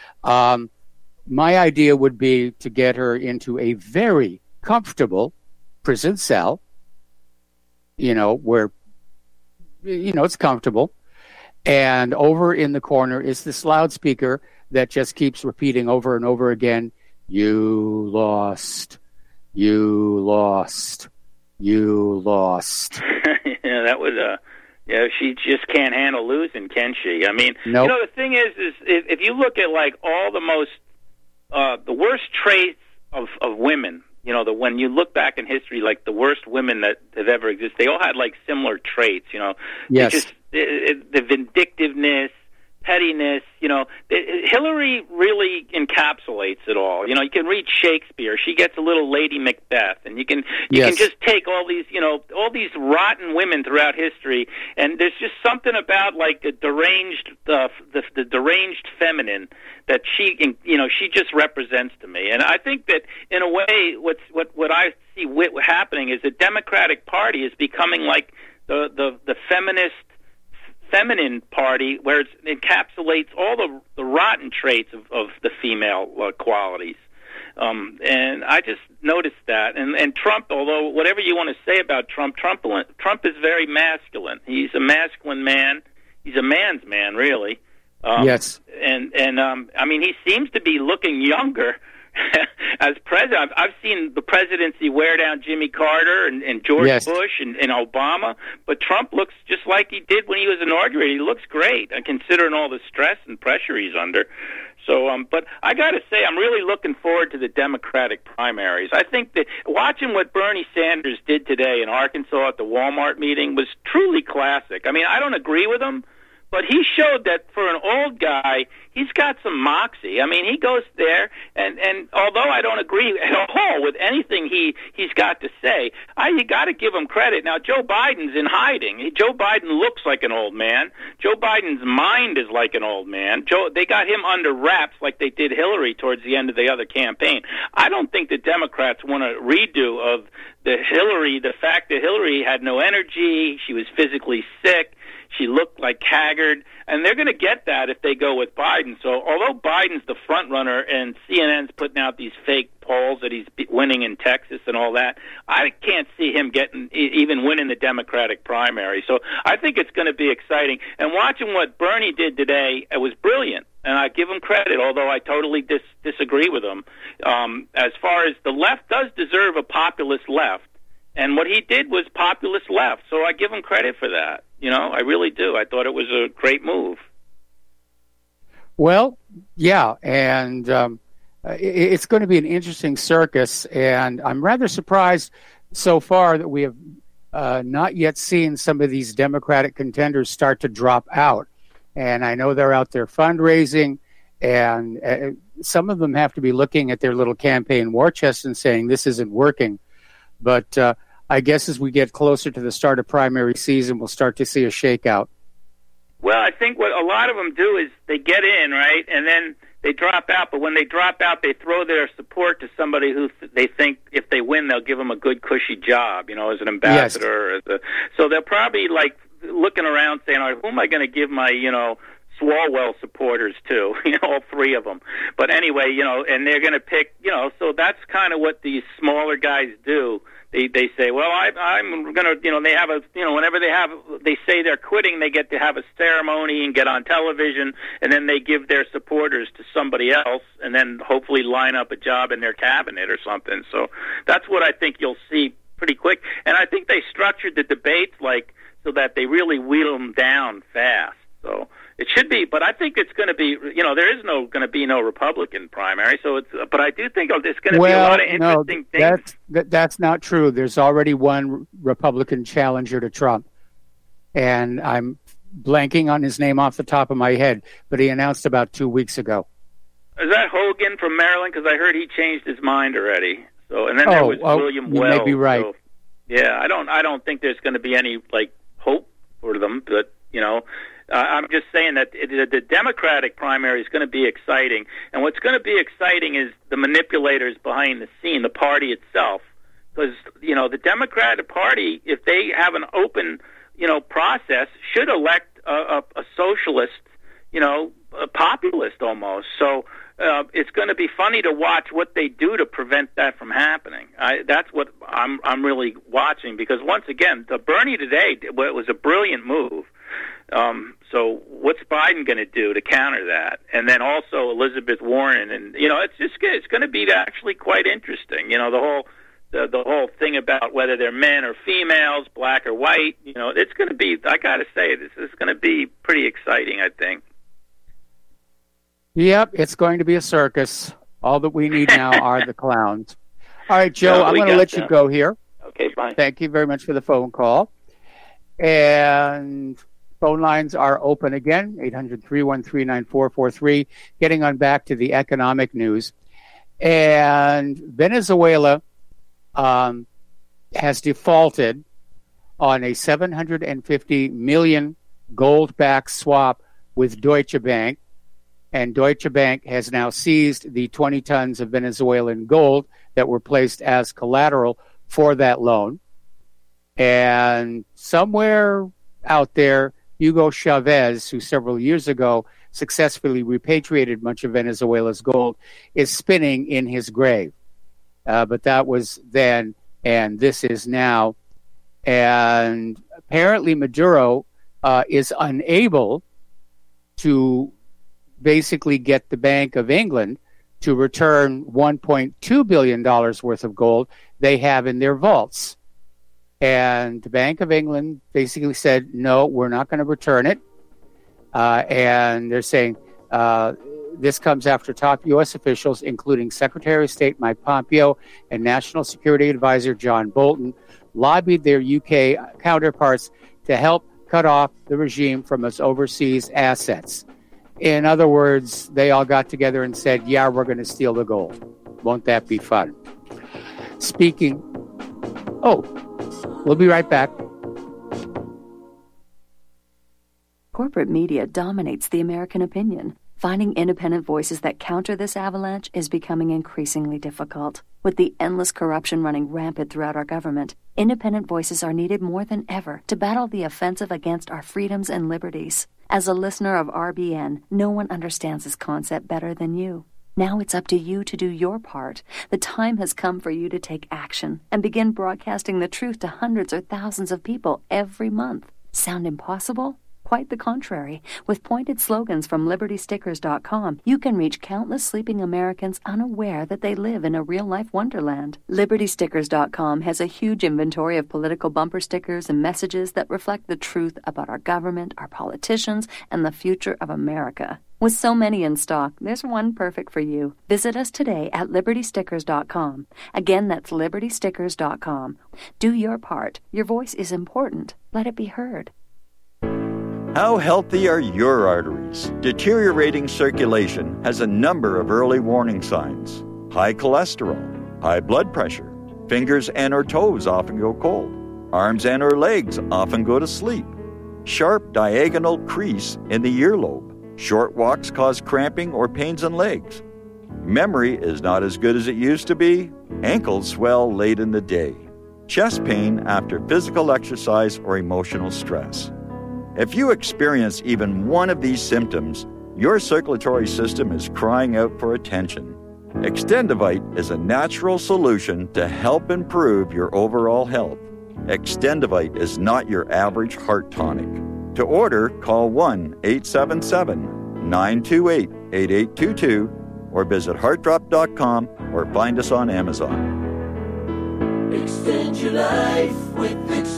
My idea would be to get her into a very comfortable prison cell, where, it's comfortable. And over in the corner is this loudspeaker that just keeps repeating over and over again, "You lost, you lost, you lost." Yeah, that was she just can't handle losing, can she? I mean, nope. The thing is if you look at all the most the worst traits of women, when you look back in history, the worst women that have ever existed, they all had similar traits, Yes. The vindictiveness, pettiness. Hillary really encapsulates it all. You can read Shakespeare. She gets a little Lady Macbeth, and you can just take all these rotten women throughout history, and there's just something about like a deranged the deranged feminine that she just represents to me. And I think that in a way what I see happening is the Democratic Party is becoming like the feminine party, where it encapsulates all the rotten traits of the female qualities. And I just noticed that. And Trump, although whatever you want to say about Trump is very masculine. He's a masculine man. He's a man's man, really. Yes. And I mean, he seems to be looking younger as president. I've seen the presidency wear down Jimmy Carter and George Bush and Obama, but Trump looks just like he did when he was inaugurated. He looks great, considering all the stress and pressure he's under. So, but I got to say, I'm really looking forward to the Democratic primaries. I think that watching what Bernie Sanders did today in Arkansas at the Walmart meeting was truly classic. I mean, I don't agree with him, but he showed that for an old guy, he's got some moxie. I mean, he goes there, and although I don't agree at all with anything he's got to say, you got to give him credit. Now, Joe Biden's in hiding. Joe Biden looks like an old man. Joe Biden's mind is like an old man. They got him under wraps like they did Hillary towards the end of the other campaign. I don't think the Democrats want a redo of the fact that Hillary had no energy, she was physically sick, she looked like haggard, and they're going to get that if they go with Biden. So although Biden's the front runner and CNN's putting out these fake polls that he's winning in Texas and all that, I can't see him even winning the Democratic primary. So I think it's going to be exciting. And watching what Bernie did today, it was brilliant. And I give him credit, although I totally disagree with him. As far as the left does deserve a populist left, and what he did was populist left. So I give him credit for that. I really do. I thought it was a great move. Well, yeah, and it's going to be an interesting circus, and I'm rather surprised so far that we have not yet seen some of these Democratic contenders start to drop out. And I know they're out there fundraising, and some of them have to be looking at their little campaign war chest and saying, this isn't working. But I guess as we get closer to the start of primary season, we'll start to see a shakeout. Well, I think what a lot of them do is they get in, right, and then they drop out. But when they drop out, they throw their support to somebody who they think if they win, they'll give them a good, cushy job, as an ambassador. Yes. So they'll probably, looking around saying, all right, who am I going to give my, Swalwell supporters to, all three of them. But anyway, and they're going to pick, so that's kind of what these smaller guys do. They say, well, I'm going to, they have whenever they say they're quitting, they get to have a ceremony and get on television, and then they give their supporters to somebody else, and then hopefully line up a job in their cabinet or something. So that's what I think you'll see pretty quick. And I think they structured the debates so that they really wheel them down fast. So it should be, but I think it's going to be, there is going to be no Republican primary. So but I do think there's going to be a lot of interesting things. That's not true. There's already one Republican challenger to Trump, and I'm blanking on his name off the top of my head, but he announced about 2 weeks ago. Is that Hogan from Maryland? Because I heard he changed his mind already. So, and then there was William Wells. You may be right. So, yeah, I don't think there's going to be any hope for them, but I'm just saying that the Democratic primary is going to be exciting. And what's going to be exciting is the manipulators behind the scene, the party itself. Because, the Democratic Party, if they have an open, process, should elect a socialist, a populist almost. So it's going to be funny to watch what they do to prevent that from happening. That's what I'm really watching, because once again, the Bernie today was a brilliant move. So what's Biden going to do to counter that? And then also Elizabeth Warren, and it's going to be actually quite interesting. The whole thing about whether they're men or females, black or white. It's going to be. I got to say, this is going to be pretty exciting, I think. Yep, it's going to be a circus. All that we need now are the clowns. All right, Joe, I'm going to let you go here. Okay, fine. Thank you very much for the phone call. And Phone lines are open again, 800-313-9443. Getting on back to the economic news. And Venezuela has defaulted on a $750 million gold-backed swap with Deutsche Bank. And Deutsche Bank has now seized the 20 tons of Venezuelan gold that were placed as collateral for that loan. And somewhere out there, Hugo Chavez, who several years ago successfully repatriated much of Venezuela's gold, is spinning in his grave. But that was then, and this is now. And apparently Maduro is unable to basically get the Bank of England to return $1.2 billion worth of gold they have in their vaults. And the Bank of England basically said, no, we're not going to return it. And they're saying this comes after top U.S. officials, including Secretary of State Mike Pompeo and National Security Advisor John Bolton, lobbied their UK counterparts to help cut off the regime from its overseas assets. In other words, they all got together and said, yeah, we're going to steal the gold. Won't that be fun? We'll be right back. Corporate media dominates the American opinion. Finding independent voices that counter this avalanche is becoming increasingly difficult. With the endless corruption running rampant throughout our government, independent voices are needed more than ever to battle the offensive against our freedoms and liberties. As a listener of RBN, no one understands this concept better than you. Now it's up to you to do your part. The time has come for you to take action and begin broadcasting the truth to hundreds or thousands of people every month. Sound impossible? Quite the contrary. With pointed slogans from LibertyStickers.com, you can reach countless sleeping Americans unaware that they live in a real-life wonderland. LibertyStickers.com has a huge inventory of political bumper stickers and messages that reflect the truth about our government, our politicians, and the future of America. With so many in stock, there's one perfect for you. Visit us today at LibertyStickers.com. Again, that's LibertyStickers.com. Do your part. Your voice is important. Let it be heard. How healthy are your arteries? Deteriorating circulation has a number of early warning signs. High cholesterol, high blood pressure, fingers and or toes often go cold, arms and or legs often go to sleep, sharp diagonal crease in the earlobe, short walks cause cramping or pains in legs, memory is not as good as it used to be, ankles swell late in the day, chest pain after physical exercise or emotional stress. If you experience even one of these symptoms, your circulatory system is crying out for attention. Extendivite is a natural solution to help improve your overall health. Extendivite is not your average heart tonic. To order, call 1-877-928-8822 or visit heartdrop.com or find us on Amazon. Extend your life with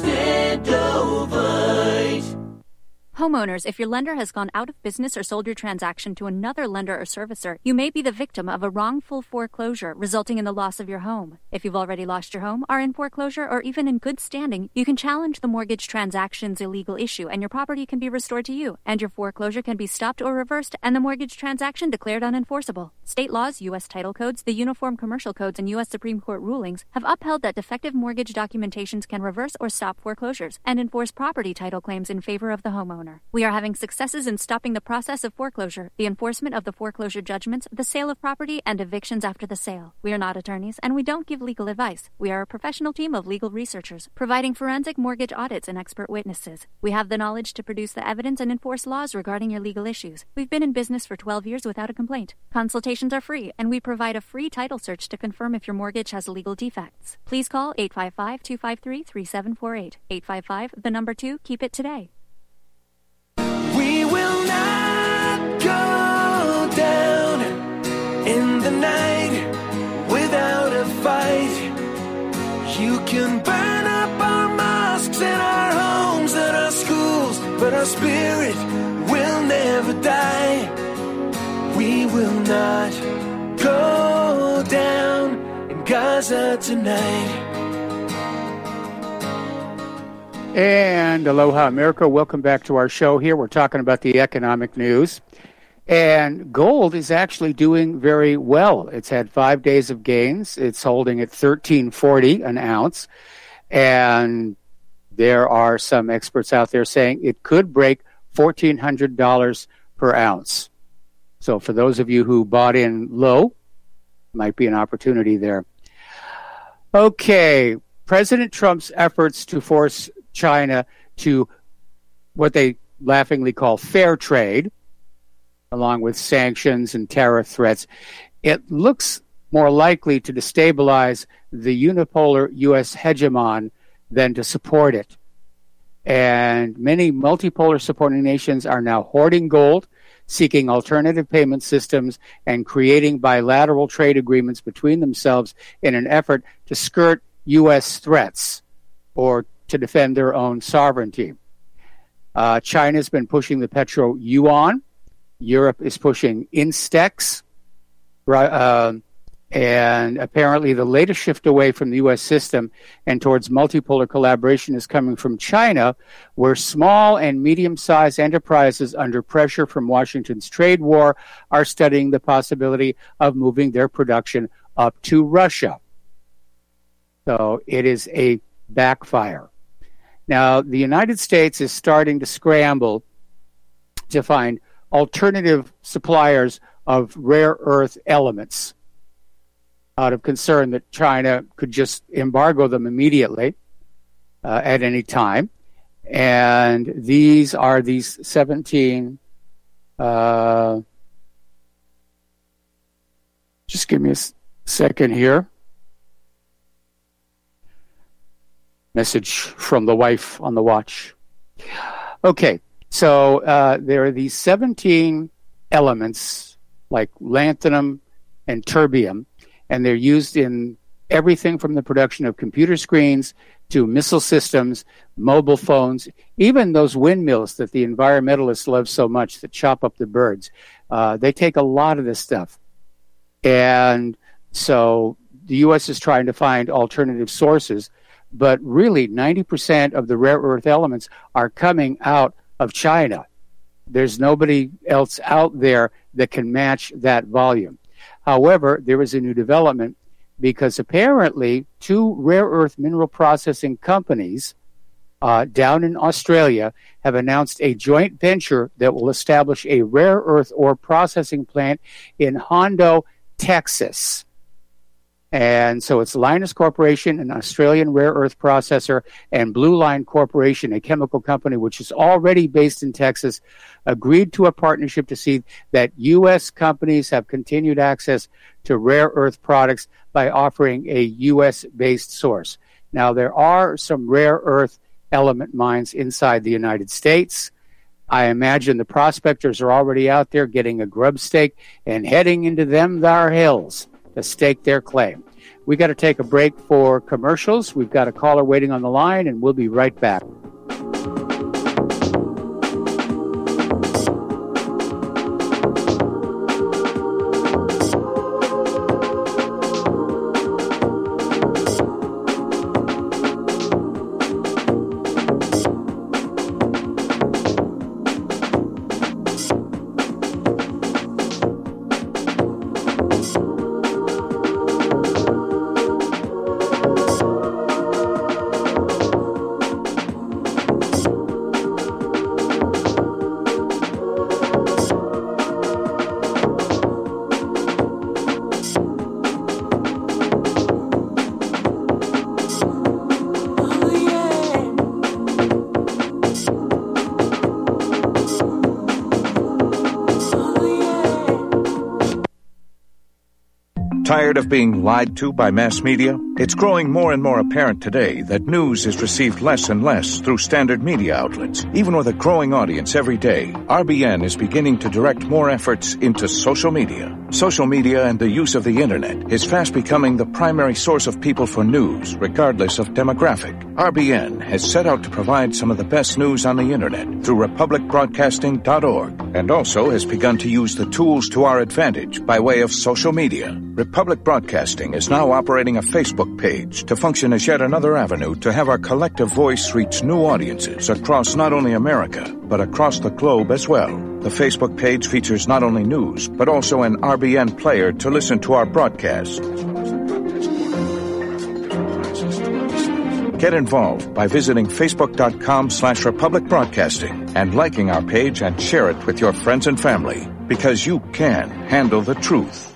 Extendovite. Homeowners, if your lender has gone out of business or sold your transaction to another lender or servicer, you may be the victim of a wrongful foreclosure, resulting in the loss of your home. If you've already lost your home, are in foreclosure, or even in good standing, you can challenge the mortgage transaction's illegal issue, and your property can be restored to you, and your foreclosure can be stopped or reversed, and the mortgage transaction declared unenforceable. State laws, U.S. title codes, the Uniform Commercial Codes, and U.S. Supreme Court rulings have upheld that defective mortgage documentations can reverse or stop foreclosures and enforce property title claims in favor of the homeowner. We are having successes in stopping the process of foreclosure, the enforcement of the foreclosure judgments, the sale of property, and evictions after the sale. We are not attorneys, and we don't give legal advice. We are a professional team of legal researchers, providing forensic mortgage audits and expert witnesses. We have the knowledge to produce the evidence and enforce laws regarding your legal issues. We've been in business for 12 years without a complaint. Consultations are free, and we provide a free title search to confirm if your mortgage has legal defects. Please call 855-253-3748. 855, 2, keep it today. We will not go down in the night without a fight. You can burn up our mosques and our homes and our schools, but our spirit will never die. We will not go down in Gaza tonight. And aloha, America. Welcome back to our show here. We're talking about the economic news. And gold is actually doing very well. It's had 5 days of gains. It's holding at $13.40 an ounce. And there are some experts out there saying it could break $1,400 per ounce. So for those of you who bought in low, might be an opportunity there. Okay, President Trump's efforts to force China to what they laughingly call fair trade, along with sanctions and tariff threats, it looks more likely to destabilize the unipolar U.S. hegemon than to support it. And many multipolar supporting nations are now hoarding gold, seeking alternative payment systems, and creating bilateral trade agreements between themselves in an effort to skirt U.S. threats or to defend their own sovereignty. China's been pushing the petro-yuan. Europe is pushing Instex. And apparently the latest shift away from the U.S. system and towards multipolar collaboration is coming from China, where small and medium-sized enterprises under pressure from Washington's trade war are studying the possibility of moving their production up to Russia. So it is a backfire. Now, the United States is starting to scramble to find alternative suppliers of rare earth elements out of concern that China could just embargo them immediately at any time. And these are these 17... just give me a second here. Message from the wife on the watch. Okay, so there are these 17 elements like lanthanum and terbium, and they're used in everything from the production of computer screens to missile systems, mobile phones, even those windmills that the environmentalists love so much that chop up the birds. They take a lot of this stuff. And so the U.S. is trying to find alternative sources, but really 90% of the rare earth elements are coming out of China. There's nobody else out there that can match that volume. However, there is a new development because apparently 2 rare earth mineral processing companies down in Australia have announced a joint venture that will establish a rare earth ore processing plant in Hondo, Texas. And so it's Lynas Corporation, an Australian rare earth processor, and Blue Line Corporation, a chemical company which is already based in Texas, agreed to a partnership to see that U.S. companies have continued access to rare earth products by offering a U.S.-based source. Now, there are some rare earth element mines inside the United States. I imagine the prospectors are already out there getting a grub stake and heading into them thar hills to stake their claim. We got to take a break for commercials. We've got a caller waiting on the line, and we'll be right back. Tired of being lied to by mass media? It's growing more and more apparent today that news is received less and less through standard media outlets. Even with a growing audience every day, RBN is beginning to direct more efforts into social media. Social media and the use of the internet is fast becoming the primary source of people for news, regardless of demographic. RBN has set out to provide some of the best news on the internet through republicbroadcasting.org, and also has begun to use the tools to our advantage by way of social media. Republic Broadcasting is now operating a Facebook page to function as yet another avenue to have our collective voice reach new audiences across not only America, but across the globe as well. The Facebook page features not only news, but also an RBN player to listen to our broadcasts. Get involved by visiting facebook.com/Republic Broadcasting and liking our page and share it with your friends and family, because you can handle the truth.